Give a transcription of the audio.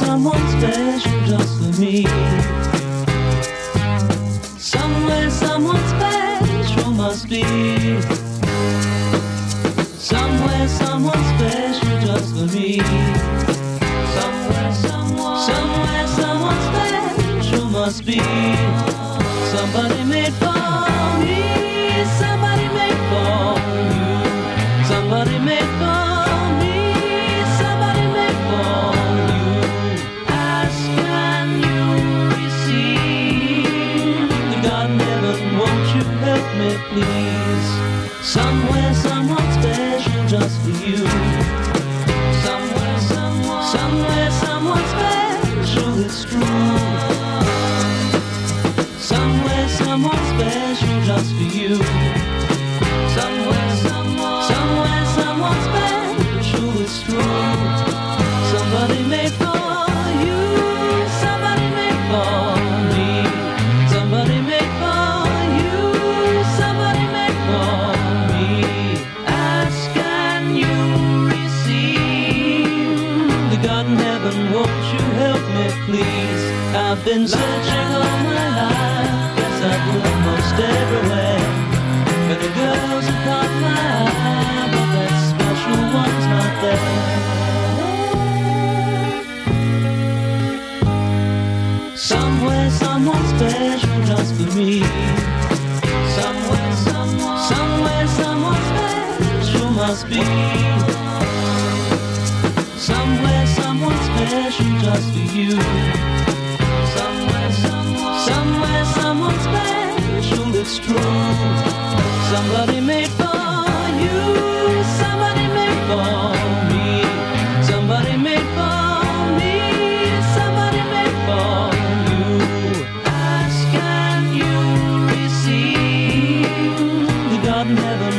someone special just for me. Somewhere someone special must be. Somewhere someone special just for me. Somewhere someone special must be. Somebody made for me. Somebody made for you. Somebody made for me. Somebody made for you. Ask and you receive. The God in heaven, won't you help me please? Somewhere someone special just for you. Somewhere someone special, it's true. Somewhere someone special just for you. Somewhere someone special, it's true. Somebody made for you. Somebody made for me. Somebody made for you. Somebody made for me. Ask and you receive. The God in heaven, won't you help me please? I've been searching all my life. Guess I've looked most everywhere. But the girls have caught my eye, but that special one's not there. Somewhere someone special just for me. Somewhere someone special must be. Somewhere someone special just for you. Somewhere someone special, it's true. Somebody made for you. Somebody made for me. Somebody made for me. Somebody made for you. Ask and you receive. The God in heaven,